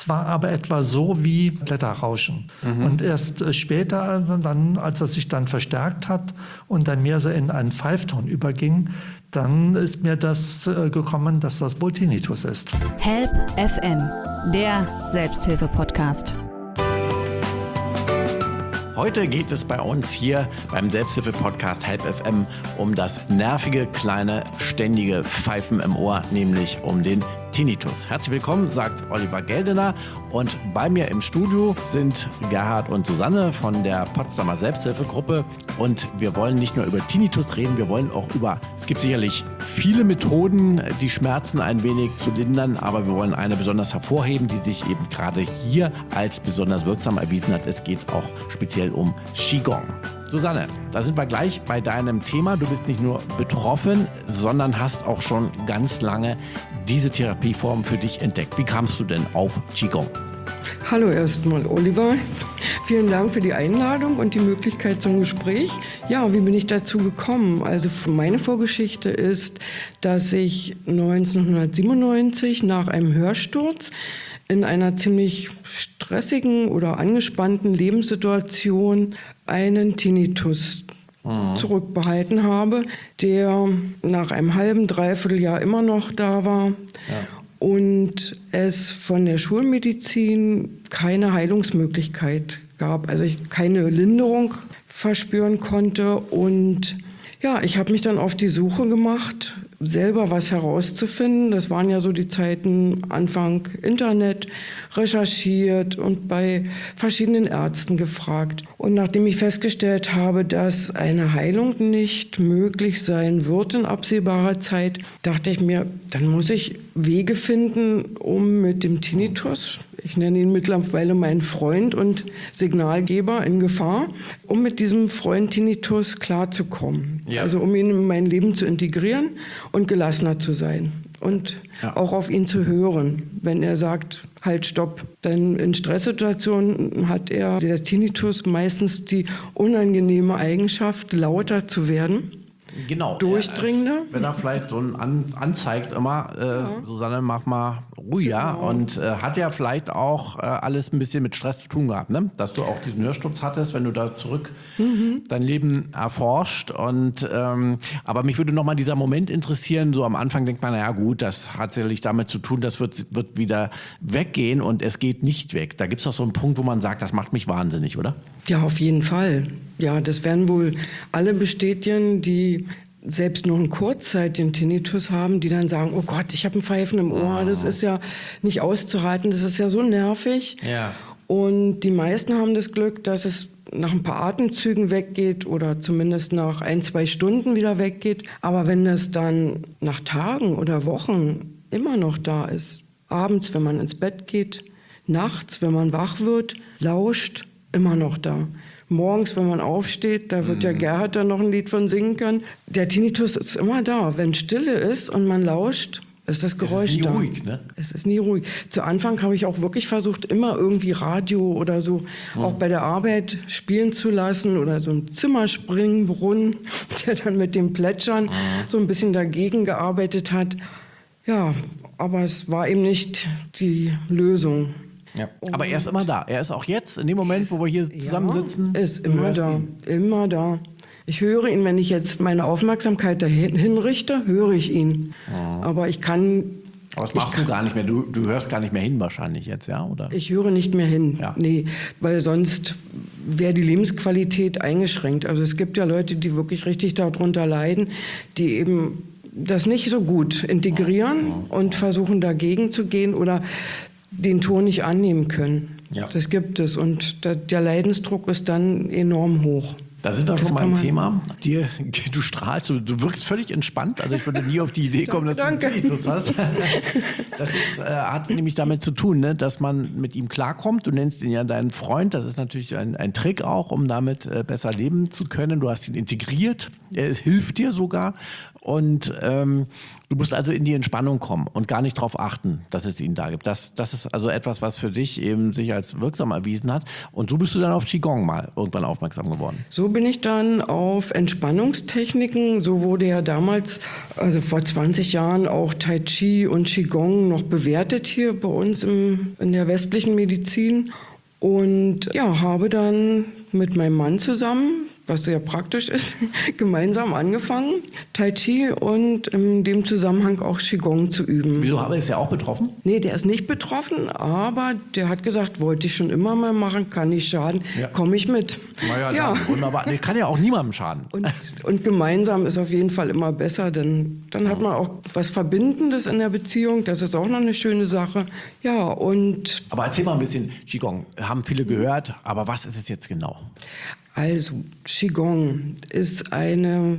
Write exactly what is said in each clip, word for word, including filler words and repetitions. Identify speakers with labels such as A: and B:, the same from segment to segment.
A: Es war aber etwa so wie Blätterrauschen. Mhm. Und erst äh, später, dann, als er sich dann verstärkt hat und dann mehr so in einen Pfeifton überging, dann ist mir das äh, gekommen, dass das wohl Tinnitus ist.
B: Help F M, der Selbsthilfe-Podcast.
C: Heute geht es bei uns hier beim Selbsthilfe-Podcast Help F M um das nervige, kleine, ständige Pfeifen im Ohr, nämlich um den Tinnitus. Herzlich willkommen, sagt Oliver Geldener. Und bei mir im Studio sind Gerhard und Susanne von der Potsdamer Selbsthilfegruppe. Und wir wollen nicht nur über Tinnitus reden, wir wollen auch über, es gibt sicherlich viele Methoden, die Schmerzen ein wenig zu lindern, aber wir wollen eine besonders hervorheben, die sich eben gerade hier als besonders wirksam erwiesen hat. Es geht auch speziell um Qigong. Susanne, da sind wir gleich bei deinem Thema. Du bist nicht nur betroffen, sondern hast auch schon ganz lange diese Therapieform für dich entdeckt. Wie kamst du denn auf Qigong?
D: Hallo erstmal, Oliver. Vielen Dank für die Einladung und die Möglichkeit zum Gespräch. Ja, wie bin ich dazu gekommen? Also meine Vorgeschichte ist, dass ich neunzehnhundertsiebenundneunzig nach einem Hörsturz in einer ziemlich stressigen oder angespannten Lebenssituation einen Tinnitus mhm. zurückbehalten habe, der nach einem halben, dreiviertel Jahr immer noch da war. Ja. Und es von der Schulmedizin keine Heilungsmöglichkeit gab, also ich keine Linderung verspüren konnte. Und ja, ich habe mich dann auf die Suche gemacht, selber was herauszufinden. Das waren ja so die Zeiten Anfang Internet, recherchiert und bei verschiedenen Ärzten gefragt. Und nachdem ich festgestellt habe, dass eine Heilung nicht möglich sein wird in absehbarer Zeit, dachte ich mir, dann muss ich Wege finden, um mit dem Tinnitus, ich nenne ihn mittlerweile meinen Freund und Signalgeber in Gefahr, um mit diesem Freund Tinnitus klarzukommen. Ja. Also um ihn in mein Leben zu integrieren und gelassener zu sein und ja. auch auf ihn zu hören, wenn er sagt, halt, stopp. Denn in Stresssituationen hat er, der Tinnitus, meistens die unangenehme Eigenschaft, lauter zu werden.
C: Genau.
D: Durchdringender.
C: Wenn er vielleicht so ein an, anzeigt immer, äh, ja. Susanne, mach mal ruhiger. Genau. Und äh, hat ja vielleicht auch äh, alles ein bisschen mit Stress zu tun gehabt, ne? Dass du auch diesen Hörsturz hattest, wenn du da zurück mhm. dein Leben erforscht. Und ähm, aber mich würde nochmal dieser Moment interessieren, so am Anfang denkt man, naja gut, das hat sicherlich damit zu tun, das wird, wird wieder weggehen und es geht nicht weg. Da gibt es doch so einen Punkt, wo man sagt, das macht mich wahnsinnig, oder?
D: Ja, auf jeden Fall. Ja, das werden wohl alle bestätigen, die selbst nur einen kurzzeitigen Tinnitus haben, die dann sagen, oh Gott, ich habe ein Pfeifen im Ohr, das ist ja nicht auszuhalten, das ist ja so nervig. Ja. Und die meisten haben das Glück, dass es nach ein paar Atemzügen weggeht oder zumindest nach ein, zwei Stunden wieder weggeht. Aber wenn das dann nach Tagen oder Wochen immer noch da ist, abends, wenn man ins Bett geht, nachts, wenn man wach wird, lauscht, immer noch da. Morgens, wenn man aufsteht, da wird mhm. ja Gerhard dann noch ein Lied von singen können. Der Tinnitus ist immer da. Wenn Stille ist und man lauscht, ist das Geräusch da. Es ist nie
C: da. ruhig, ne?
D: Es ist nie ruhig. Zu Anfang habe ich auch wirklich versucht, immer irgendwie Radio oder so mhm. auch bei der Arbeit spielen zu lassen oder so ein Zimmerspringbrunnen, der dann mit dem Plätschern mhm. so ein bisschen dagegen gearbeitet hat. Ja, aber es war eben nicht die Lösung.
C: Ja. Aber er ist immer da. Er ist auch jetzt, in dem Moment, ist, wo wir hier zusammensitzen.
D: Ja, ist immer da, ihn. immer da. Ich höre ihn, wenn ich jetzt meine Aufmerksamkeit dahin hinrichte, höre ich ihn. Ja. Aber ich kann...
C: Aber das machst du gar nicht mehr. Du, du hörst gar nicht mehr hin wahrscheinlich jetzt, ja? Oder?
D: Ich höre nicht mehr hin, ja. nee. Weil sonst wäre die Lebensqualität eingeschränkt. Also es gibt ja Leute, die wirklich richtig darunter leiden, die eben das nicht so gut integrieren ja. und versuchen dagegen zu gehen oder den Ton nicht annehmen können. Ja. Das gibt es und der Leidensdruck ist dann enorm hoch.
C: Da sind wir schon mal ein Thema. Dir, du strahlst, du wirkst völlig entspannt. Also ich würde nie auf die Idee kommen, dass
D: Danke.
C: du einen Tinnitus hast. Das ist, äh, hat nämlich damit zu tun, ne, dass man mit ihm klarkommt. Du nennst ihn ja deinen Freund. Das ist natürlich ein, ein Trick auch, um damit äh, besser leben zu können. Du hast ihn integriert. Er hilft dir sogar. Und ähm, du musst also in die Entspannung kommen und gar nicht darauf achten, dass es ihn da gibt. Das, das ist also etwas, was für dich eben sich als wirksam erwiesen hat. Und so bist du dann auf Qigong mal irgendwann aufmerksam geworden.
D: So bin ich dann auf Entspannungstechniken, so wurde ja damals, also vor zwanzig Jahren, auch Tai Chi und Qigong noch bewertet hier bei uns im, in der westlichen Medizin. Und ja, habe dann mit meinem Mann zusammen, was sehr praktisch ist, gemeinsam angefangen, Tai Chi und in dem Zusammenhang auch Qigong zu üben.
C: Wieso, habe ist ja auch betroffen?
D: Nee, der ist nicht betroffen, aber der hat gesagt, wollte ich schon immer mal machen, kann nicht schaden,
C: Ja.
D: komme ich mit.
C: Naja, ja. Dann, wunderbar. Der kann ja auch niemandem schaden.
D: Und, und gemeinsam ist auf jeden Fall immer besser, denn dann hat man auch was Verbindendes in der Beziehung, das ist auch noch eine schöne Sache. Ja, und
C: Aber erzähl mal ein bisschen, Qigong, haben viele gehört, aber was ist es jetzt genau?
D: also Qigong ist eine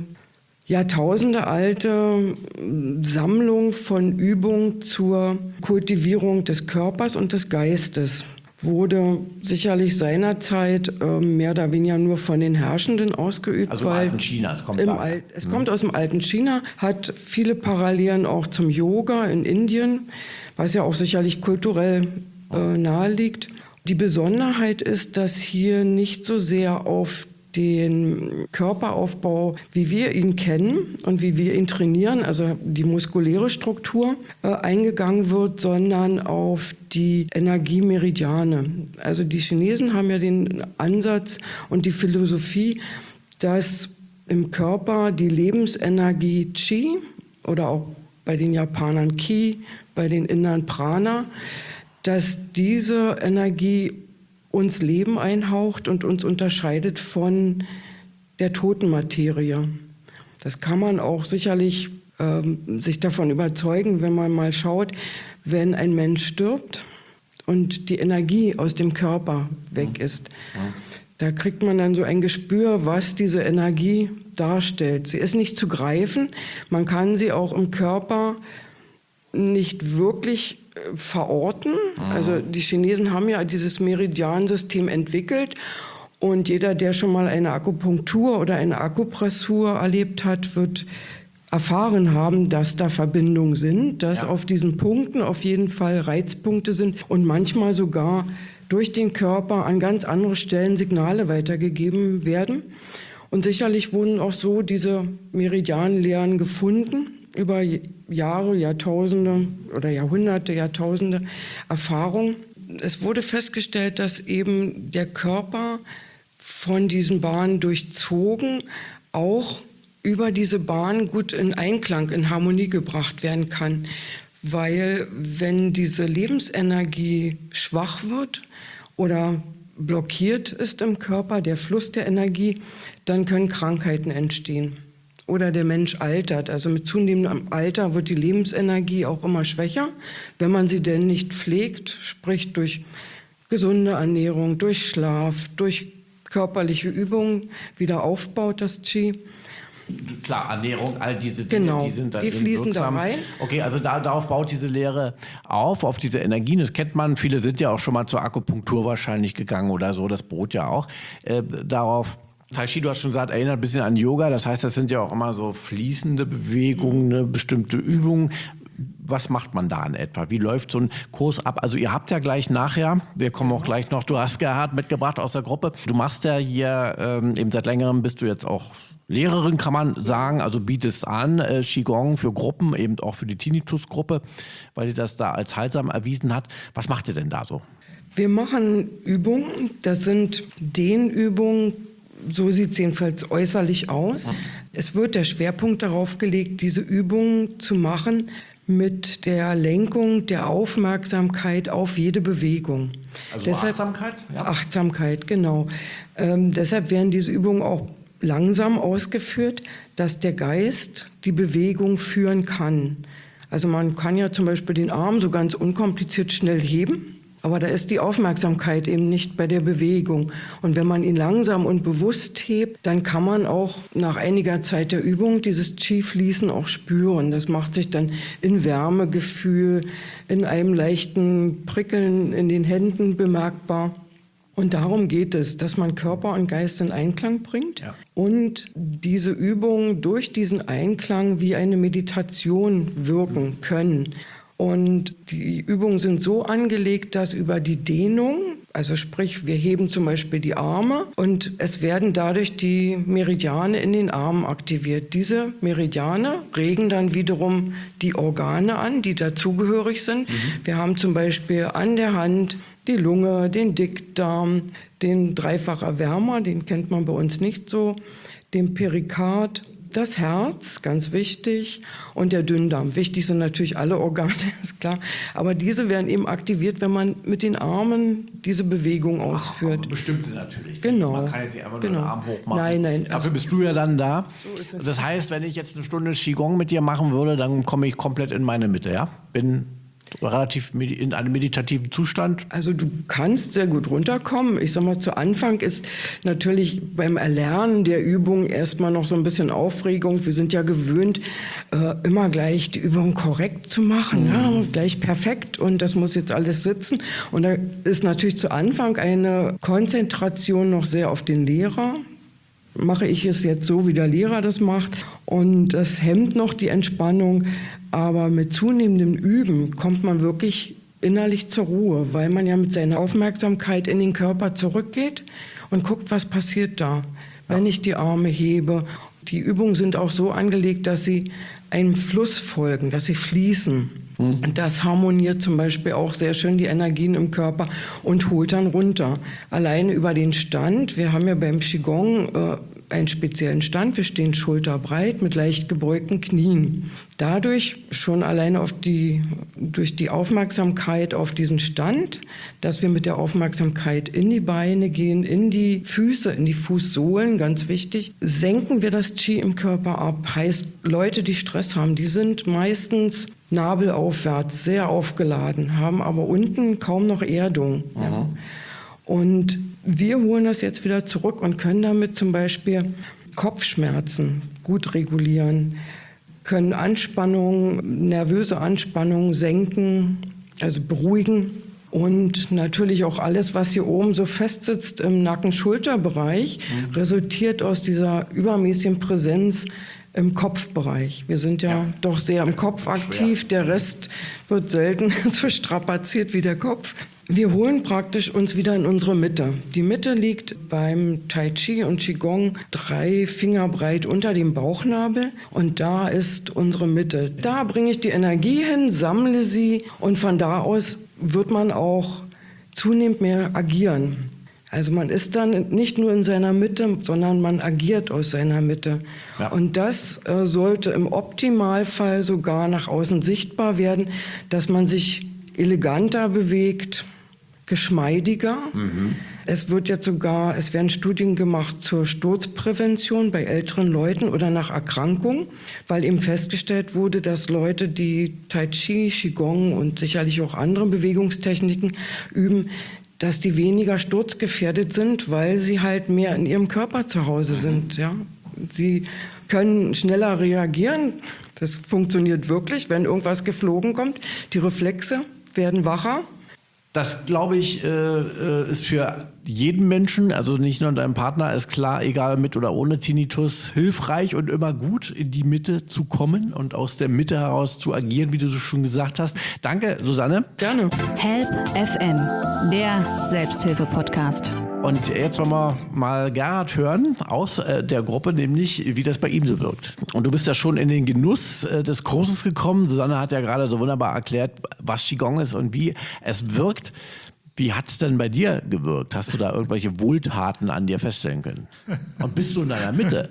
D: jahrtausendealte Sammlung von Übungen zur Kultivierung des Körpers und des Geistes. Wurde sicherlich seinerzeit äh, mehr oder weniger nur von den Herrschenden ausgeübt.
C: Also im
D: weil
C: alten China, es kommt
D: im
C: da.
D: Al Es kommt aus dem alten China, hat viele Parallelen auch zum Yoga in Indien, was ja auch sicherlich kulturell äh, nahe liegt. Die Besonderheit ist, dass hier nicht so sehr auf den Körperaufbau, wie wir ihn kennen und wie wir ihn trainieren, also die muskuläre Struktur, äh, eingegangen wird, sondern auf die Energiemeridiane. Also die Chinesen haben ja den Ansatz und die Philosophie, dass im Körper die Lebensenergie Qi oder auch bei den Japanern Ki, bei den Indern Prana, dass diese Energie uns Leben einhaucht und uns unterscheidet von der toten Materie. Das kann man auch sicherlich ähm, sich davon überzeugen, wenn man mal schaut, wenn ein Mensch stirbt und die Energie aus dem Körper weg ist. Da kriegt man dann so ein Gespür, was diese Energie darstellt. Sie ist nicht zu greifen, man kann sie auch im Körper nicht wirklich verorten. Also die Chinesen haben ja dieses Meridiansystem entwickelt und jeder, der schon mal eine Akupunktur oder eine Akupressur erlebt hat, wird erfahren haben, dass da Verbindungen sind, dass
C: Ja.
D: auf diesen Punkten auf jeden Fall Reizpunkte sind und manchmal sogar durch den Körper an ganz andere Stellen Signale weitergegeben werden. Und sicherlich wurden auch so diese Meridianlehren gefunden über Jahre, Jahrtausende oder Jahrhunderte, Jahrtausende Erfahrung. Es wurde festgestellt, dass eben der Körper von diesen Bahnen durchzogen auch über diese Bahn gut in Einklang, in Harmonie gebracht werden kann. Weil wenn diese Lebensenergie schwach wird oder blockiert ist im Körper, der Fluss der Energie, dann können Krankheiten entstehen. Oder der Mensch altert. Also mit zunehmendem Alter wird die Lebensenergie auch immer schwächer, wenn man sie denn nicht pflegt, sprich durch gesunde Ernährung, durch Schlaf, durch körperliche Übungen wieder aufbaut, das Qi.
C: Klar, Ernährung, all diese Dinge,
D: Genau,
C: die sind da
D: die
C: drin
D: fließen da
C: wirksam.
D: rein.
C: Okay, also da, darauf baut diese Lehre auf, auf diese Energien. Das kennt man. Viele sind ja auch schon mal zur Akupunktur wahrscheinlich gegangen oder so, das Brot ja auch. Äh, darauf Tai Chi, du hast schon gesagt, erinnert ein bisschen an Yoga. Das heißt, das sind ja auch immer so fließende Bewegungen, eine bestimmte Übungen. Was macht man da in etwa? Wie läuft so ein Kurs ab? Also ihr habt ja gleich nachher, wir kommen auch gleich noch, du hast Gerhard mitgebracht aus der Gruppe. Du machst ja hier, ähm, eben seit längerem bist du jetzt auch Lehrerin, kann man sagen, also bietest an, äh, Qigong für Gruppen, eben auch für die Tinnitus-Gruppe, weil sie das da als heilsam erwiesen hat. Was macht ihr denn da so?
D: Wir machen Übungen, das sind Dehnübungen, so sieht es jedenfalls äußerlich aus. Es wird der Schwerpunkt darauf gelegt, diese Übungen zu machen mit der Lenkung der Aufmerksamkeit auf jede Bewegung.
C: Also
D: deshalb,
C: Achtsamkeit? Ja.
D: Achtsamkeit, genau. Ähm, deshalb werden diese Übungen auch langsam ausgeführt, dass der Geist die Bewegung führen kann. Also man kann ja zum Beispiel den Arm so ganz unkompliziert schnell heben, aber da ist die Aufmerksamkeit eben nicht bei der Bewegung. Und wenn man ihn langsam und bewusst hebt, dann kann man auch nach einiger Zeit der Übung dieses Qi-Fließen auch spüren. Das macht sich dann in Wärmegefühl, in einem leichten Prickeln in den Händen bemerkbar. Und darum geht es, dass man Körper und Geist in Einklang bringt
C: Ja.
D: und diese Übungen durch diesen Einklang wie eine Meditation wirken können. Und die Übungen sind so angelegt, dass über die Dehnung, Also sprich, wir heben zum Beispiel die Arme und es werden dadurch die Meridiane in den Armen aktiviert. Diese Meridiane regen dann wiederum die Organe an, die dazugehörig sind. Mhm. Wir haben zum Beispiel an der Hand die Lunge, den Dickdarm, den Dreifach-Erwärmer, den kennt man bei uns nicht so, den Perikard, das Herz, ganz wichtig, und der Dünndarm. Wichtig sind natürlich alle Organe, ist klar. Aber diese werden eben aktiviert, wenn man mit den Armen diese Bewegung ausführt.
C: Ach, bestimmte natürlich.
D: Genau.
C: Man kann jetzt nicht einfach
D: genau.
C: nur den Arm hoch machen.
D: Nein, nein.
C: Dafür
D: also,
C: bist du ja dann da.
D: So ist es.
C: Das heißt, wenn ich jetzt eine Stunde Qigong mit dir machen würde, dann komme ich komplett in meine Mitte, ja? Bin relativ in einem meditativen Zustand.
D: Also du kannst sehr gut runterkommen. Ich sag mal, zu Anfang ist natürlich beim Erlernen der Übung erstmal noch so ein bisschen Aufregung. Wir sind ja gewöhnt, äh, immer gleich die Übung korrekt zu machen, mhm. ja, gleich perfekt und das muss jetzt alles sitzen. Und da ist natürlich zu Anfang eine Konzentration noch sehr auf den Lehrer. Mache ich es jetzt so, wie der Lehrer das macht. Und das hemmt noch die Entspannung. Aber mit zunehmendem Üben kommt man wirklich innerlich zur Ruhe, weil man ja mit seiner Aufmerksamkeit in den Körper zurückgeht und guckt, was passiert da, wenn ich die Arme hebe. Die Übungen sind auch so angelegt, dass sie einem Fluss folgen, dass sie fließen. Mhm. Und das harmoniert zum Beispiel auch sehr schön die Energien im Körper und holt dann runter. Alleine über den Stand, wir haben ja beim Qigong äh, einen speziellen Stand, wir stehen schulterbreit mit leicht gebeugten Knien. Dadurch schon alleine auf die, durch die Aufmerksamkeit auf diesen Stand, dass wir mit der Aufmerksamkeit in die Beine gehen, in die Füße, in die Fußsohlen, ganz wichtig, senken wir das Qi im Körper ab. Heißt, Leute, die Stress haben, die sind meistens nabelaufwärts, sehr aufgeladen, haben aber unten kaum noch Erdung. Mhm. Ja. Und wir holen das jetzt wieder zurück und können damit zum Beispiel Kopfschmerzen gut regulieren, können Anspannung, nervöse Anspannung senken, also beruhigen. Und natürlich auch alles, was hier oben so festsitzt im Nacken-Schulter-Bereich, mhm. resultiert aus dieser übermäßigen Präsenz im Kopfbereich. Wir sind ja, ja doch sehr im Kopf aktiv, schwer. Der Rest wird selten so strapaziert wie der Kopf. Wir holen praktisch uns wieder in unsere Mitte. Die Mitte liegt beim Tai Chi und Qigong drei Finger breit unter dem Bauchnabel und da ist unsere Mitte. Da bringe ich die Energie hin, sammle sie und von da aus wird man auch zunehmend mehr agieren. Also man ist dann nicht nur in seiner Mitte, sondern man agiert aus seiner Mitte. Ja. Und das äh, sollte im Optimalfall sogar nach außen sichtbar werden, dass man sich eleganter bewegt, geschmeidiger. Mhm. Es wird jetzt sogar, es werden Studien gemacht zur Sturzprävention bei älteren Leuten oder nach Erkrankung, weil eben festgestellt wurde, dass Leute, die Tai Chi, Qigong und sicherlich auch andere Bewegungstechniken üben, dass die weniger sturzgefährdet sind, weil sie halt mehr in ihrem Körper zu Hause sind. Ja? Sie können schneller reagieren. Das funktioniert wirklich, wenn irgendwas geflogen kommt. Die Reflexe werden wacher.
C: Das, glaube ich, äh, ist für jeden Menschen, also nicht nur deinem Partner, ist klar, egal mit oder ohne Tinnitus, hilfreich und immer gut, in die Mitte zu kommen und aus der Mitte heraus zu agieren, wie du so schon gesagt hast. Danke, Susanne.
D: Gerne.
B: Help F M, der Selbsthilfe-Podcast.
C: Und jetzt wollen wir mal Gerhard hören aus äh, der Gruppe, nämlich wie das bei ihm so wirkt. Und du bist ja schon in den Genuss äh, des Kurses gekommen. Susanne hat ja gerade so wunderbar erklärt, was Qigong ist und wie es wirkt. Wie hat es denn bei dir gewirkt? Hast du da irgendwelche Wohltaten an dir feststellen können? Und bist du in deiner Mitte?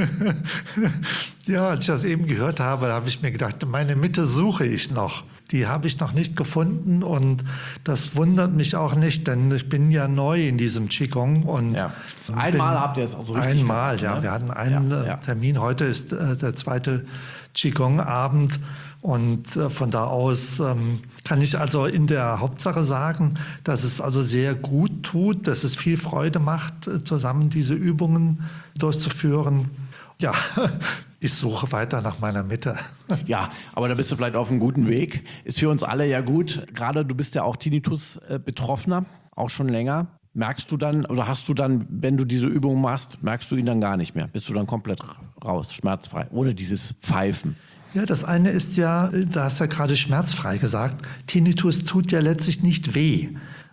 A: Ja, als ich das eben gehört habe, habe ich mir gedacht, meine Mitte suche ich noch. Die habe ich noch nicht gefunden und das wundert mich auch nicht, denn ich bin ja neu in diesem Qigong. Und
C: ja. Einmal habt ihr es auch so richtig
A: Einmal,
C: gemacht,
A: ja.
C: Ne?
A: Wir hatten einen
C: ja, ja.
A: Termin. Heute ist äh, der zweite Qigong-Abend. Und äh, von da aus ähm, kann ich also in der Hauptsache sagen, dass es also sehr gut tut, dass es viel Freude macht, äh, zusammen diese Übungen durchzuführen. Ja, ich suche weiter nach meiner Mitte.
C: Ja, aber da bist du vielleicht auf einem guten Weg. Ist für uns alle ja gut. Gerade du bist ja auch Tinnitus-Betroffener, auch schon länger. Merkst du dann, oder hast du dann, wenn du diese Übung machst, merkst du ihn dann gar nicht mehr? Bist du dann komplett raus, schmerzfrei, ohne dieses Pfeifen?
A: Ja, das eine ist ja, da hast du ja gerade schmerzfrei gesagt, Tinnitus tut ja letztlich nicht weh.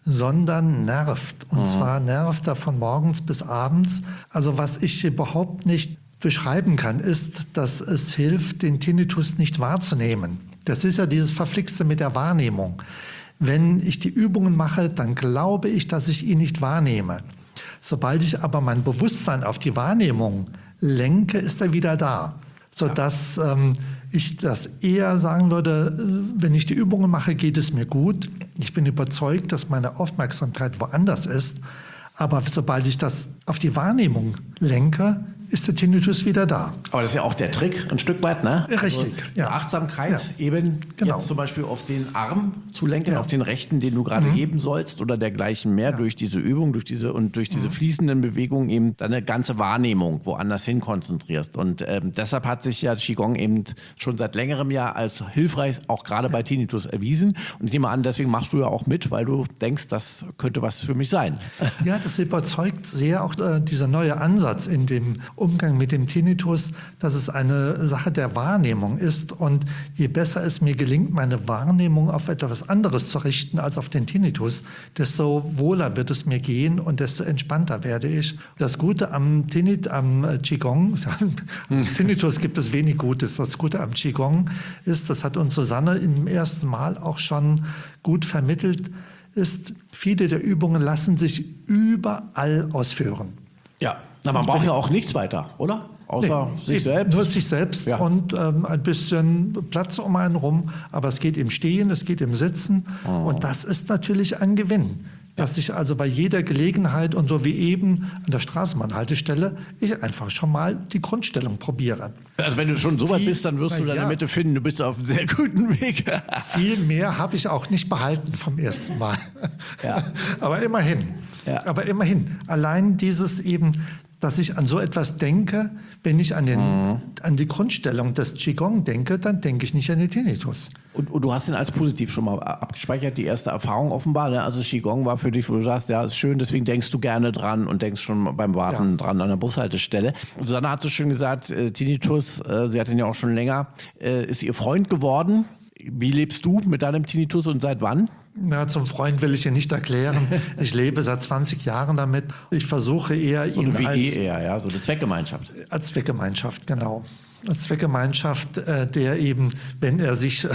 A: sondern nervt. Und mhm. zwar nervt er von morgens bis abends. Also was ich überhaupt nicht beschreiben kann, ist, dass es hilft, den Tinnitus nicht wahrzunehmen. Das ist ja dieses Verflixte mit der Wahrnehmung. Wenn ich die Übungen mache, dann glaube ich, dass ich ihn nicht wahrnehme. Sobald ich aber mein Bewusstsein auf die Wahrnehmung lenke, ist er wieder da. Sodass ähm, ich das eher sagen würde, wenn ich die Übungen mache, geht es mir gut. Ich bin überzeugt, dass meine Aufmerksamkeit woanders ist. Aber sobald ich das auf die Wahrnehmung lenke, ist der Tinnitus wieder da.
C: Aber das ist ja auch der Trick, ein Stück weit, ne?
A: Richtig,
C: also
A: ja.
C: Achtsamkeit,
A: ja.
C: eben
A: genau.
C: jetzt zum Beispiel auf den Arm zu lenken,
A: ja.
C: auf den rechten, den du gerade
A: mhm.
C: heben sollst oder dergleichen mehr, ja. durch diese Übung, durch diese und durch diese mhm. fließenden Bewegungen eben deine ganze Wahrnehmung woanders hin konzentrierst. Und ähm, deshalb hat sich ja Qigong eben schon seit längerem Jahr als hilfreich, auch gerade bei Tinnitus, erwiesen. Und ich nehme an, deswegen machst du ja auch mit, weil du denkst, das könnte was für mich sein.
A: Ja, das überzeugt sehr auch äh, dieser neue Ansatz in dem Umgang mit dem Tinnitus, dass es eine Sache der Wahrnehmung ist. Und je besser es mir gelingt, meine Wahrnehmung auf etwas anderes zu richten als auf den Tinnitus, desto wohler wird es mir gehen und desto entspannter werde ich. Das Gute am, Tinnit, am Qigong, am Tinnitus gibt es wenig Gutes. Das Gute am Qigong ist, das hat uns Susanne im ersten Mal auch schon gut vermittelt, ist, viele der Übungen lassen sich überall ausführen.
C: Ja, na, man braucht ja auch nichts weiter, oder? Außer nee, sich selbst.
A: Nur sich selbst ja. und ähm, ein bisschen Platz um einen rum. Aber es geht im Stehen, es geht im Sitzen. Oh. Und das ist natürlich ein Gewinn. Dass ich also bei jeder Gelegenheit und so wie eben an der Straßenbahnhaltestelle, ich einfach schon mal die Grundstellung probiere.
C: Also wenn du schon so weit bist, dann wirst du deine ja. Mitte finden. Du bist auf einem sehr guten Weg.
A: Viel mehr habe ich auch nicht behalten vom ersten Mal. Ja. Aber immerhin. Ja. Aber immerhin. Allein dieses eben, dass ich an so etwas denke, wenn ich an, den, mhm. an die Grundstellung des Qigong denke, dann denke ich nicht an den Tinnitus.
C: Und, und du hast ihn als positiv schon mal abgespeichert, die erste Erfahrung offenbar. Ne? Also Qigong war für dich, wo du sagst, ja, ist schön, deswegen denkst du gerne dran und denkst schon beim Warten ja. dran an der Bushaltestelle. Und Susanne hat so schön gesagt, äh, Tinnitus, äh, sie hat ihn ja auch schon länger, äh, ist ihr Freund geworden. Wie lebst du mit deinem Tinnitus und seit wann?
A: Na, zum Freund will ich hier nicht erklären. Ich lebe seit zwanzig Jahren damit. Ich versuche eher
C: so
A: ihn
C: eine W G
A: als...
C: eher, ja, so eine Zweckgemeinschaft.
A: Als Zweckgemeinschaft, genau. Als Zweckgemeinschaft, äh, der eben, wenn er sich...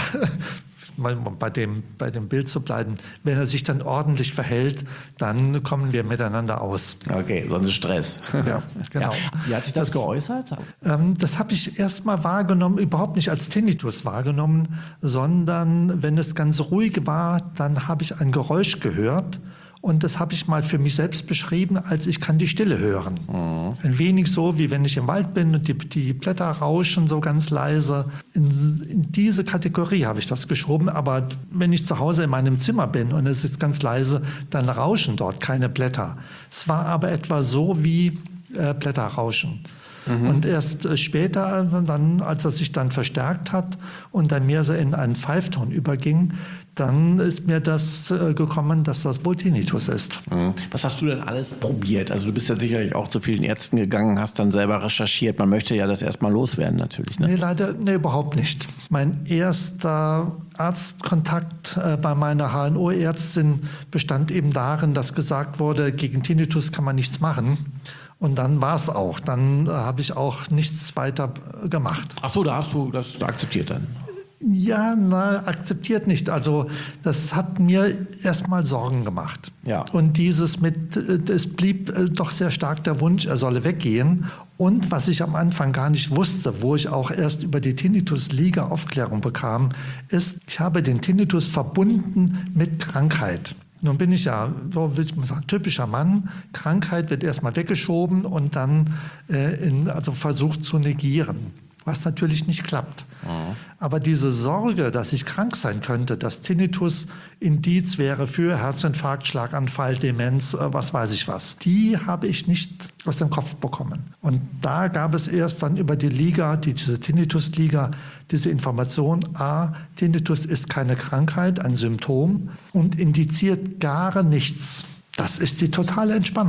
A: mal bei dem, bei dem Bild zu bleiben, wenn er sich dann ordentlich verhält, dann kommen wir miteinander aus.
C: Okay, sonst Stress.
A: Ja, genau.
C: Ja. Wie hat sich das, das geäußert?
A: Ähm, das habe ich erst mal wahrgenommen, überhaupt nicht als Tinnitus wahrgenommen, sondern wenn es ganz ruhig war, dann habe ich ein Geräusch gehört. Und das habe ich mal für mich selbst beschrieben, als ich kann die Stille hören. Mhm. Ein wenig so, wie wenn ich im Wald bin und die, die Blätter rauschen so ganz leise. In, in diese Kategorie habe ich das geschoben. Aber wenn ich zu Hause in meinem Zimmer bin und es ist ganz leise, dann rauschen dort keine Blätter. Es war aber etwa so wie äh, Blätter rauschen. Mhm. Und erst äh, später, dann, als er sich dann verstärkt hat und dann mehr so in einen Pfeifton überging, dann ist mir das äh, gekommen, dass das wohl Tinnitus ist.
C: Mhm. Was hast du denn alles probiert? Also du bist ja sicherlich auch zu vielen Ärzten gegangen, hast dann selber recherchiert. Man möchte ja das erstmal loswerden natürlich. Ne?
A: Nee, leider nee, überhaupt nicht. Mein erster Arztkontakt äh, bei meiner H N O-Ärztin bestand eben darin, dass gesagt wurde, gegen Tinnitus kann man nichts machen. Und dann war es auch. Dann äh, habe ich auch nichts weiter äh, gemacht.
C: Ach so, da hast du das akzeptiert dann?
A: Ja, na, akzeptiert nicht. Also das hat mir erstmal Sorgen gemacht. Ja. Und dieses mit, es blieb doch sehr stark der Wunsch, er solle weggehen. Und was ich am Anfang gar nicht wusste, wo ich auch erst über die Tinnitus-Liga Aufklärung bekam, ist, ich habe den Tinnitus verbunden mit Krankheit. Nun bin ich ja, so will ich mal sagen, typischer Mann. Krankheit wird erstmal weggeschoben und dann äh, in, also versucht zu negieren. Was natürlich nicht klappt. Mhm. Aber diese Sorge, dass ich krank sein könnte, dass Tinnitus Indiz wäre für Herzinfarkt, Schlaganfall, Demenz, was weiß ich was, die habe ich nicht aus dem Kopf bekommen. Und da gab es erst dann über die Liga, die, diese Tinnitus-Liga, diese Information, a, Tinnitus ist keine Krankheit, ein Symptom und indiziert gar nichts. Das ist die totale Entspannung.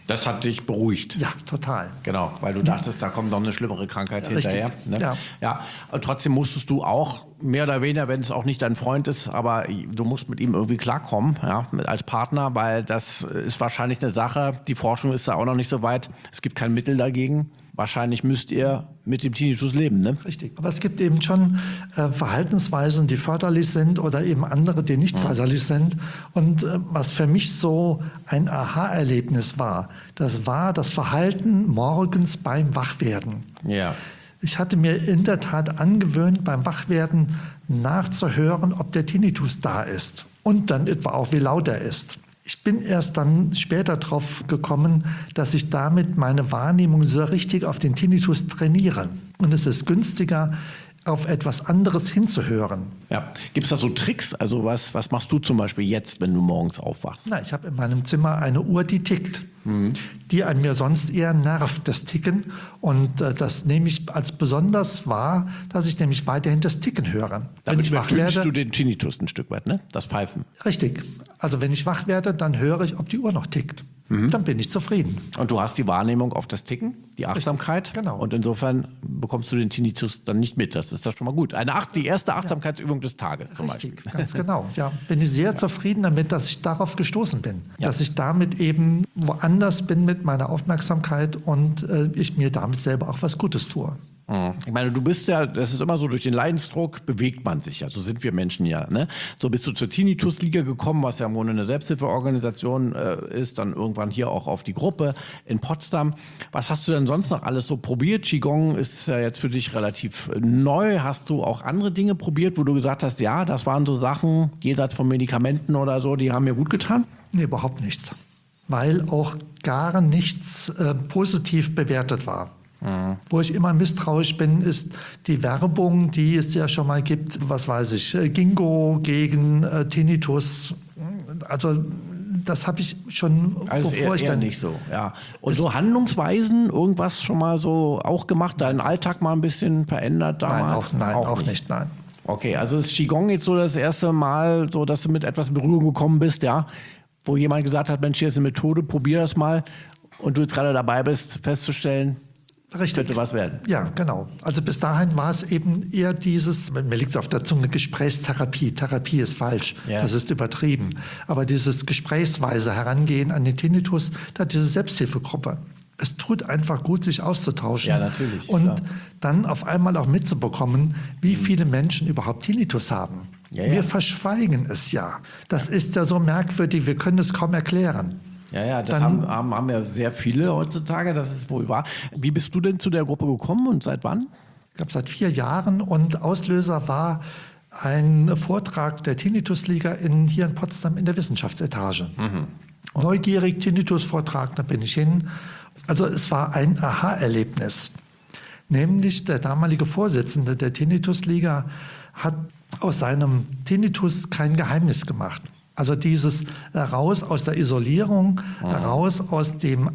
C: Das hat dich beruhigt.
A: Ja, total.
C: Genau, weil du dachtest, da kommt noch eine schlimmere Krankheit
A: Ja,
C: hinterher.
A: richtig.
C: Ne?
A: Ja.
C: Ja. Und trotzdem musstest du auch, mehr oder weniger, wenn es auch nicht dein Freund ist, aber du musst mit ihm irgendwie klarkommen, ja, mit, als Partner, weil das ist wahrscheinlich eine Sache, die Forschung ist da auch noch nicht so weit, es gibt kein Mittel dagegen. Wahrscheinlich müsst ihr mit dem Tinnitus leben, ne?
A: Richtig. Aber es gibt eben schon äh, Verhaltensweisen, die förderlich sind oder eben andere, die nicht mhm. förderlich sind. Und äh, was für mich so ein Aha-Erlebnis war, das war das Verhalten morgens beim Wachwerden.
C: Ja.
A: Ich hatte mir in der Tat angewöhnt, beim Wachwerden nachzuhören, ob der Tinnitus da ist und dann etwa auch, wie laut er ist. Ich bin erst dann später drauf gekommen, dass ich damit meine Wahrnehmung so richtig auf den Tinnitus trainiere. Und es ist günstiger, auf etwas anderes hinzuhören.
C: Ja. Gibt es da so Tricks? Also was, was machst du zum Beispiel jetzt, wenn du morgens aufwachst?
A: Na, ich habe in meinem Zimmer eine Uhr, die tickt, mhm. die an mir sonst eher nervt, das Ticken. Und äh, das nehme ich als besonders wahr, dass ich nämlich weiterhin das Ticken höre.
C: Damit übertönst du den Tinnitus ein Stück weit, ne? Das Pfeifen.
A: Richtig. Also wenn ich wach werde, dann höre ich, ob die Uhr noch tickt. Mhm. Dann bin ich zufrieden.
C: Und du hast die Wahrnehmung auf das Ticken, die Achtsamkeit.
A: Richtig, genau.
C: Und insofern bekommst du den Tinnitus dann nicht mit. Das ist doch schon mal gut. Eine Acht, die erste Achtsamkeitsübung des Tages zum
A: Richtig,
C: Beispiel.
A: ganz genau. Ja, bin ich sehr ja. zufrieden damit, dass ich darauf gestoßen bin. Ja. Dass ich damit eben woanders bin mit meiner Aufmerksamkeit und äh, ich mir damit selber auch was Gutes tue.
C: Ich meine, du bist ja, das ist immer so, durch den Leidensdruck bewegt man sich ja, so sind wir Menschen ja. Ne? So bist du zur Tinnitus-Liga gekommen, was ja im Grunde eine Selbsthilfeorganisation äh, ist, dann irgendwann hier auch auf die Gruppe in Potsdam. Was hast du denn sonst noch alles so probiert? Qigong ist ja jetzt für dich relativ neu. Hast du auch andere Dinge probiert, wo du gesagt hast, ja, das waren so Sachen, jenseits von Medikamenten oder so, die haben mir gut getan?
A: Nee, überhaupt nichts. Weil auch gar nichts äh, positiv bewertet war. Mhm. Wo ich immer misstrauisch bin, ist die Werbung, die es ja schon mal gibt, was weiß ich, Ginkgo gegen äh, Tinnitus. Also das habe ich schon,
C: also
A: bevor
C: eher,
A: ich
C: eher
A: dann...
C: nicht so, ja. Und so Handlungsweisen, irgendwas schon mal so auch gemacht, deinen Alltag mal ein bisschen verändert damals?
A: Nein, auch, nein, auch, auch nicht. nicht, nein.
C: Okay, also ist Qigong jetzt so das erste Mal, so dass du mit etwas in Berührung gekommen bist, ja, wo jemand gesagt hat, Mensch, hier ist eine Methode, probier das mal, und du jetzt gerade dabei bist, festzustellen,
A: richtig,
C: könnte was werden.
A: Ja, genau. Also bis dahin war es eben eher dieses, mir liegt es auf der Zunge, Gesprächstherapie. Therapie ist falsch, ja. Das ist übertrieben. Aber dieses gesprächsweise Herangehen an den Tinnitus, da diese Selbsthilfegruppe. Es tut einfach gut, sich auszutauschen.
C: Ja, natürlich.
A: Und
C: klar.
A: dann auf einmal auch mitzubekommen, wie viele Menschen überhaupt Tinnitus haben.
C: Ja, ja.
A: Wir verschweigen es ja. Das ist ja so merkwürdig, wir können es kaum erklären.
C: Ja, ja, das
A: Dann,
C: haben, haben, haben ja sehr viele heutzutage, das ist wohl wahr. Wie bist du denn zu der Gruppe gekommen und seit wann?
A: Ich glaube, seit vier Jahren, und Auslöser war ein Vortrag der Tinnitus-Liga in, hier in Potsdam in der Wissenschaftsetage. Mhm. Okay. Neugierig, Tinnitus-Vortrag, da bin ich hin. Also es war ein Aha-Erlebnis. Nämlich der damalige Vorsitzende der Tinnitus-Liga hat aus seinem Tinnitus kein Geheimnis gemacht. Also dieses raus aus der Isolierung, mhm. raus aus dem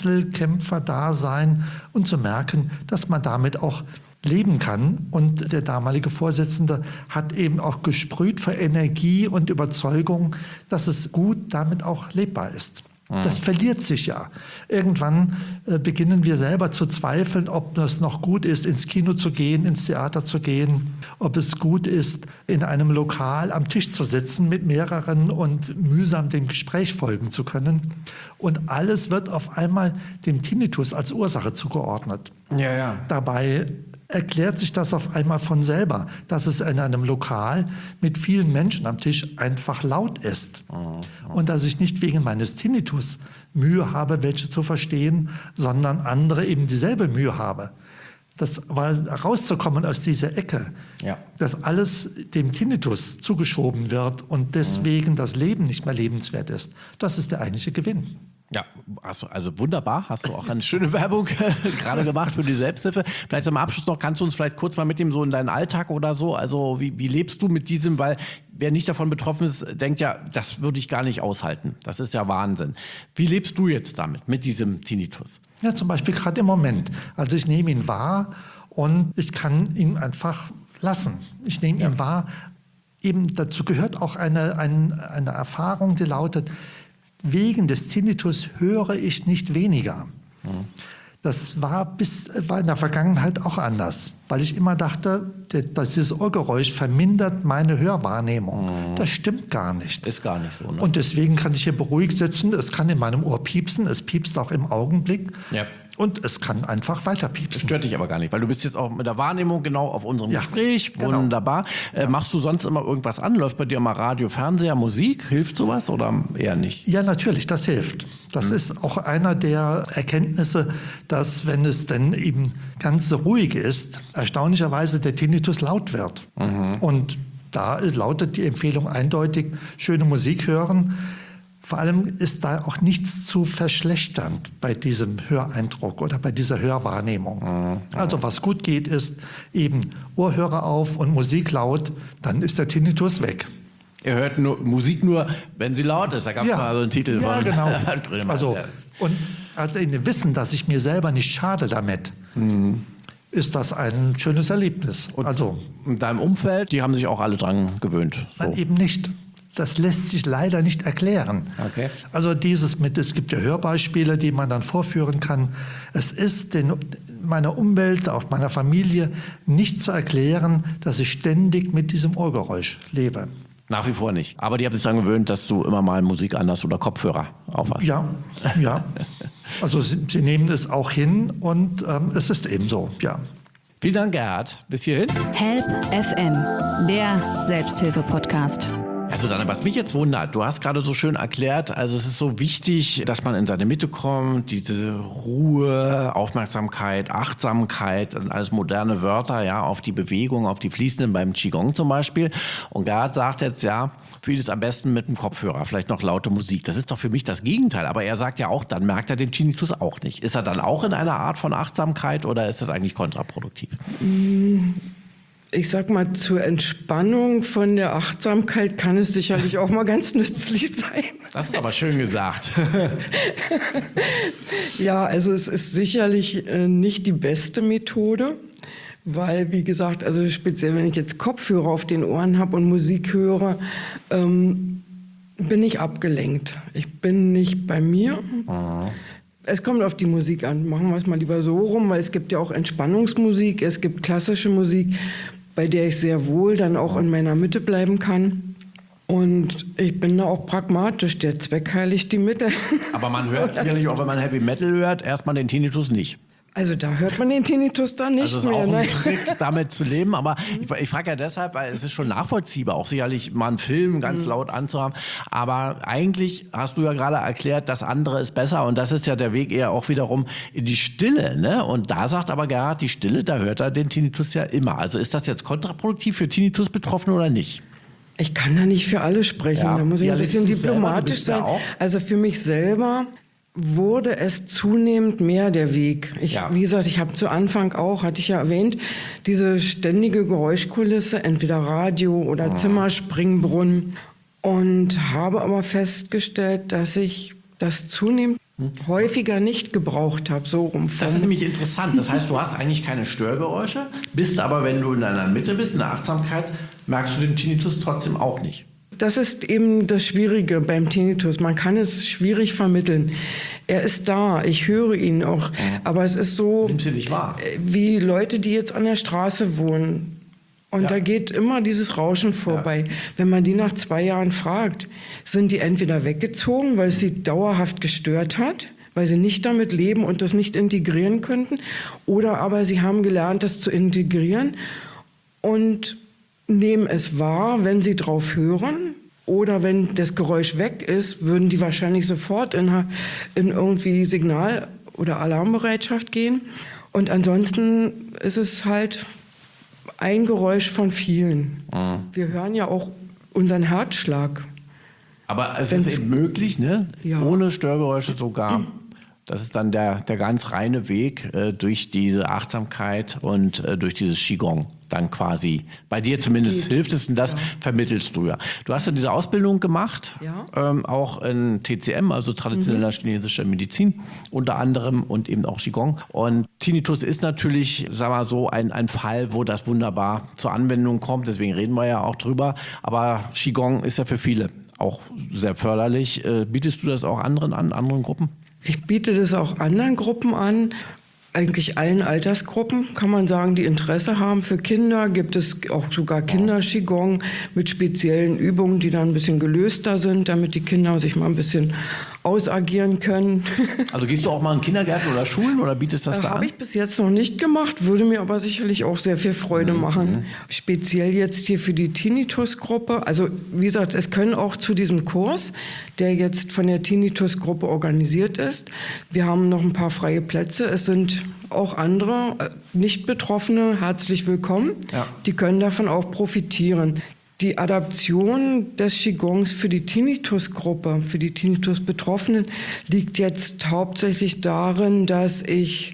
A: Einzelkämpferdasein und zu merken, dass man damit auch leben kann. Und der damalige Vorsitzende hat eben auch gesprüht für Energie und Überzeugung, dass es gut damit auch lebbar ist. Das verliert sich ja. Irgendwann äh, beginnen wir selber zu zweifeln, ob es noch gut ist, ins Kino zu gehen, ins Theater zu gehen, ob es gut ist, in einem Lokal am Tisch zu sitzen mit mehreren und mühsam dem Gespräch folgen zu können. Und alles wird auf einmal dem Tinnitus als Ursache zugeordnet.
C: Ja, ja.
A: Dabei erklärt sich das auf einmal von selber, dass es in einem Lokal mit vielen Menschen am Tisch einfach laut ist. Oh, oh. Und dass ich nicht wegen meines Tinnitus Mühe habe, welche zu verstehen, sondern andere eben dieselbe Mühe habe. Das war rauszukommen aus dieser Ecke, ja. Dass alles dem Tinnitus zugeschoben wird und deswegen mhm. das Leben nicht mehr lebenswert ist. Das ist der eigentliche Gewinn.
C: Ja, also, also wunderbar, hast du auch eine schöne Werbung gerade gemacht für die Selbsthilfe. Vielleicht zum Abschluss noch, kannst du uns vielleicht kurz mal mitnehmen, so in deinen Alltag oder so, also wie, wie lebst du mit diesem, weil wer nicht davon betroffen ist, denkt ja, das würde ich gar nicht aushalten, das ist ja Wahnsinn. Wie lebst du jetzt damit, mit diesem Tinnitus?
A: Ja, zum Beispiel gerade im Moment, also ich nehme ihn wahr und ich kann ihn einfach lassen. Ich nehme ja. ihn wahr, eben dazu gehört auch eine, eine, eine Erfahrung, die lautet, wegen des Tinnitus höre ich nicht weniger. Mhm. Das war, bis, war in der Vergangenheit auch anders, weil ich immer dachte, dass dieses Ohrgeräusch vermindert meine Hörwahrnehmung. Mhm. Das stimmt gar nicht.
C: Ist gar nicht so. Ne?
A: Und deswegen kann ich hier beruhigt sitzen. Es kann in meinem Ohr piepsen, es piepst auch im Augenblick. Ja. Und es kann einfach weiter piepsen.
C: Das stört dich aber gar nicht, weil du bist jetzt auch mit der Wahrnehmung genau auf unserem ja, Gespräch. Wunderbar.
A: Genau.
C: Äh, ja. Machst du sonst immer irgendwas an? Läuft bei dir mal Radio, Fernseher, Musik? Hilft sowas oder eher nicht?
A: Ja, natürlich, das hilft. Das hm. ist auch einer der Erkenntnisse, dass, wenn es denn eben ganz ruhig ist, erstaunlicherweise der Tinnitus laut wird. Mhm. Und da lautet die Empfehlung eindeutig, schöne Musik hören. Vor allem ist da auch nichts zu verschlechtern bei diesem Höreindruck oder bei dieser Hörwahrnehmung. Mhm. Also was gut geht, ist eben Ohrhörer auf und Musik laut, dann ist der Tinnitus weg.
C: Ihr hört nur, Musik nur, wenn sie laut ist. Da gab es ja. mal so einen Titel
A: ja,
C: von
A: genau. Also, und also in dem Wissen, dass ich mir selber nicht schade damit, mhm. ist das ein schönes Erlebnis.
C: Und
A: also,
C: in deinem Umfeld, die haben sich auch alle dran gewöhnt? So.
A: Nein, eben nicht. Das lässt sich leider nicht erklären. Okay. Also dieses mit, es gibt ja Hörbeispiele, die man dann vorführen kann. Es ist den, meiner Umwelt, auch meiner Familie nicht zu erklären, dass ich ständig mit diesem Ohrgeräusch lebe.
C: Nach wie vor nicht. Aber die haben sich daran gewöhnt, dass du immer mal Musik anhast oder Kopfhörer aufhast.
A: Ja, ja. Also sie, sie nehmen es auch hin und ähm, es ist eben so, ja.
C: Vielen Dank, Gerhard. Bis hierhin.
B: Help F M, der Selbsthilfe-Podcast.
C: Ja, Susanne, was mich jetzt wundert, du hast gerade so schön erklärt, also es ist so wichtig, dass man in seine Mitte kommt, diese Ruhe, Aufmerksamkeit, Achtsamkeit, alles moderne Wörter, ja, auf die Bewegung, auf die fließenden beim Qigong zum Beispiel. Und Gerhard sagt jetzt, ja, vieles am besten mit dem Kopfhörer, vielleicht noch laute Musik. Das ist doch für mich das Gegenteil. Aber er sagt ja auch, dann merkt er den Tinnitus auch nicht. Ist er dann auch in einer Art von Achtsamkeit oder ist das eigentlich kontraproduktiv?
D: Ich sag mal, zur Entspannung von der Achtsamkeit kann es sicherlich auch mal ganz nützlich sein.
C: Das ist aber schön gesagt.
D: Ja, also es ist sicherlich äh, nicht die beste Methode, weil, wie gesagt, also speziell wenn ich jetzt Kopfhörer auf den Ohren habe und Musik höre, ähm, bin ich abgelenkt. Ich bin nicht bei mir. Mhm. Es kommt auf die Musik an. Machen wir es mal lieber so rum, weil es gibt ja auch Entspannungsmusik, es gibt klassische Musik, bei der ich sehr wohl dann auch in meiner Mitte bleiben kann. Und ich bin da auch pragmatisch, der Zweck heiligt die Mittel.
C: Aber man hört sicherlich auch, wenn man Heavy Metal hört, erstmal den Tinnitus nicht.
D: Also da hört man den Tinnitus dann nicht
C: also
D: mehr.
C: Also
D: ist
C: auch ein Trick, damit zu leben. Aber ich, ich frage ja deshalb, weil es ist schon nachvollziehbar, auch sicherlich mal einen Film ganz mhm. laut anzuhaben. Aber eigentlich hast du ja gerade erklärt, das andere ist besser. Und das ist ja der Weg eher auch wiederum in die Stille. Ne? Und da sagt aber Gerhard, die Stille, da hört er den Tinnitus ja immer. Also ist das jetzt kontraproduktiv für Tinnitus-Betroffene oder nicht?
D: Ich kann da nicht für alle sprechen. Ja, da muss ich ein bisschen diplomatisch sein. Ja also für mich selber wurde es zunehmend mehr der Weg. Ich, ja. Wie gesagt, ich habe zu Anfang auch, hatte ich ja erwähnt, diese ständige Geräuschkulisse, entweder Radio oder mhm. Zimmerspringbrunnen. Und habe aber festgestellt, dass ich das zunehmend hm. häufiger nicht gebraucht habe. So rum.
C: Das ist nämlich interessant. Das heißt, du hast eigentlich keine Störgeräusche, bist aber, wenn du in deiner Mitte bist, in der Achtsamkeit, merkst du den Tinnitus trotzdem auch nicht.
D: Das ist eben das Schwierige beim Tinnitus. Man kann es schwierig vermitteln. Er ist da, ich höre ihn auch. Aber es ist so,
C: nimmst du nicht wahr?
D: Wie Leute, die jetzt an der Straße wohnen. Und ja. da geht immer dieses Rauschen vorbei. Ja. Wenn man die nach zwei Jahren fragt, sind die entweder weggezogen, weil es sie dauerhaft gestört hat, weil sie nicht damit leben und das nicht integrieren könnten. Oder aber sie haben gelernt, das zu integrieren und nehmen es wahr, wenn sie drauf hören. Oder wenn das Geräusch weg ist, würden die wahrscheinlich sofort in, in irgendwie Signal- oder Alarmbereitschaft gehen. Und ansonsten ist es halt ein Geräusch von vielen. Mhm. Wir hören ja auch unseren Herzschlag.
C: Aber es Wenn's, ist eben möglich, ne? Ja. Ohne Störgeräusche sogar. Das ist dann der, der ganz reine Weg äh, durch diese Achtsamkeit und äh, durch dieses Qigong dann quasi. Bei dir zumindest Geht. hilft es und das ja. vermittelst du ja. Du hast ja diese Ausbildung gemacht, ja. ähm, auch in T C M, also traditioneller mhm. chinesischer Medizin unter anderem und eben auch Qigong. Und Tinnitus ist natürlich, sag mal so, ein, ein Fall, wo das wunderbar zur Anwendung kommt. Deswegen reden wir ja auch drüber. Aber Qigong ist ja für viele auch sehr förderlich. Äh, bietest du das auch anderen an, anderen Gruppen?
D: Ich biete das auch anderen Gruppen an. Eigentlich allen Altersgruppen, kann man sagen, die Interesse haben. Für Kinder gibt es auch sogar Kinder-Qigong mit speziellen Übungen, die dann ein bisschen gelöster sind, damit die Kinder sich mal ein bisschen ausagieren können.
C: Also gehst du auch mal in Kindergärten oder Schulen oder bietest das
D: Äh,
C: da an?
D: Habe ich bis jetzt noch nicht gemacht, würde mir aber sicherlich auch sehr viel Freude
C: Mhm.
D: machen. Speziell jetzt hier für die Tinnitus-Gruppe. Also wie gesagt, es können auch zu diesem Kurs, der jetzt von der Tinnitus-Gruppe organisiert ist. Wir haben noch ein paar freie Plätze. Es sind auch andere äh, Nicht-Betroffene herzlich willkommen.
C: Ja.
D: Die können davon auch profitieren. Die Adaption des Qigongs für die Tinnitus-Gruppe, für die Tinnitus-Betroffenen, liegt jetzt hauptsächlich darin, dass ich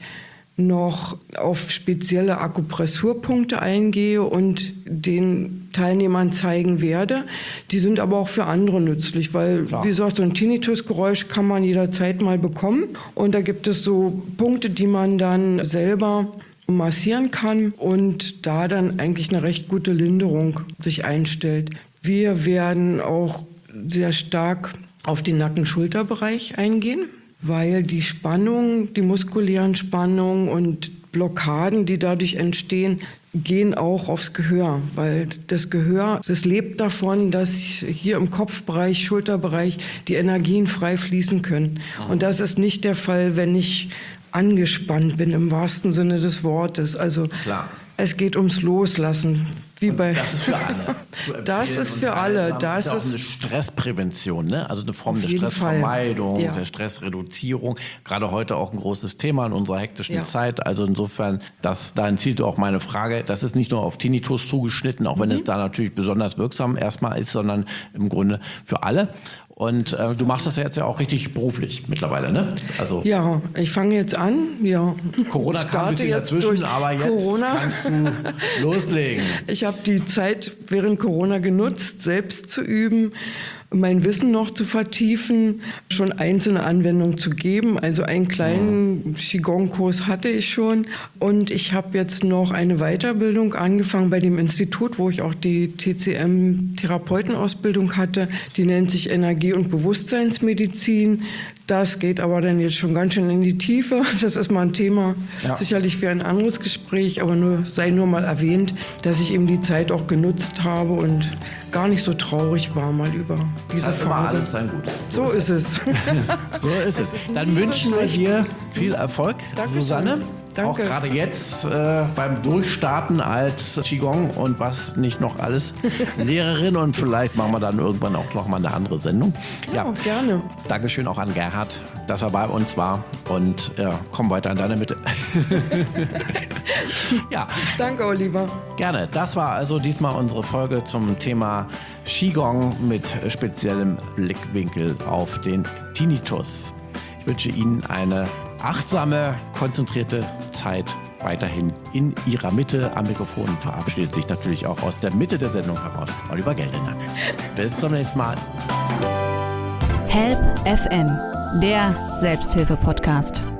D: noch auf spezielle Akupressurpunkte eingehe und den Teilnehmern zeigen werde. Die sind aber auch für andere nützlich, weil,
C: Klar.
D: wie gesagt, so ein Tinnitusgeräusch kann man jederzeit mal bekommen. Und da gibt es so Punkte, die man dann selber massieren kann und da dann eigentlich eine recht gute Linderung sich einstellt. Wir werden auch sehr stark auf den Nacken-Schulterbereich eingehen, weil die Spannung, die muskulären Spannungen und Blockaden, die dadurch entstehen, gehen auch aufs Gehör, weil das Gehör, das lebt davon, dass hier im Kopfbereich, Schulterbereich die Energien frei fließen können. Und das ist nicht der Fall, wenn ich angespannt bin, im wahrsten Sinne des Wortes. Also
C: Klar.
D: es geht ums Loslassen. Wie bei
C: Das ist für alle. zu
D: Das
C: empfehlen
D: ist
C: und
D: für alle.
C: heilsam.
D: Das
C: ist ja auch
D: ist-
C: eine Stressprävention, ne? Also eine Form
D: Auf
C: der
D: jeden
C: Stressvermeidung,
D: Fall. Ja.
C: der Stressreduzierung. Gerade heute auch ein großes Thema in unserer hektischen
D: Ja.
C: Zeit. Also insofern, das, dahin zielt auch meine Frage. Das ist nicht nur auf Tinnitus zugeschnitten, auch wenn
D: Mhm.
C: es da natürlich besonders wirksam erstmal ist, sondern im Grunde für alle. Und äh, du machst das ja jetzt ja auch richtig beruflich mittlerweile, ne? Also
D: Ja, ich fange jetzt an. Ja.
C: Corona
D: Ich
C: kam ein
D: starte
C: bisschen
D: jetzt
C: dazwischen,
D: durch
C: aber jetzt
D: Corona.
C: kannst du loslegen.
D: Ich habe die Zeit während Corona genutzt, selbst zu üben, mein Wissen noch zu vertiefen, schon einzelne Anwendungen zu geben. Also einen kleinen Qigong-Kurs hatte ich schon. Und ich habe jetzt noch eine Weiterbildung angefangen bei dem Institut, wo ich auch die T C M-Therapeutenausbildung hatte. Die nennt sich Energie- und Bewusstseinsmedizin. Das geht aber dann jetzt schon ganz schön in die Tiefe. Das ist mal ein Thema,
C: Ja.
D: sicherlich für ein anderes Gespräch, aber nur, sei nur mal erwähnt, dass ich eben die Zeit auch genutzt habe und gar nicht so traurig war mal über diese
C: Hat immer
D: Phase.
C: alles sein Gutes.
D: So ist es.
C: So ist es. Dann
D: nie so
C: wünschen wir
D: schlecht.
C: dir viel Erfolg,
D: Dankeschön.
C: Susanne.
D: Danke.
C: Auch gerade jetzt äh, beim Durchstarten als Qigong und was nicht noch alles Lehrerin, und vielleicht machen wir dann irgendwann auch noch mal eine andere Sendung.
D: Ja, gerne.
C: Dankeschön auch an Gerhard, dass er bei uns war, und ja, komm weiter in deine Mitte. Ja,
D: Danke, Oliver.
C: gerne. Das war also diesmal unsere Folge zum Thema Qigong mit speziellem Blickwinkel auf den Tinnitus. Ich wünsche Ihnen eine achtsame, konzentrierte Zeit weiterhin in Ihrer Mitte. Am Mikrofon verabschiedet sich natürlich auch aus der Mitte der Sendung heraus Oliver Geldenack. Bis zum nächsten Mal.
B: Help F M, der Selbsthilfe-Podcast.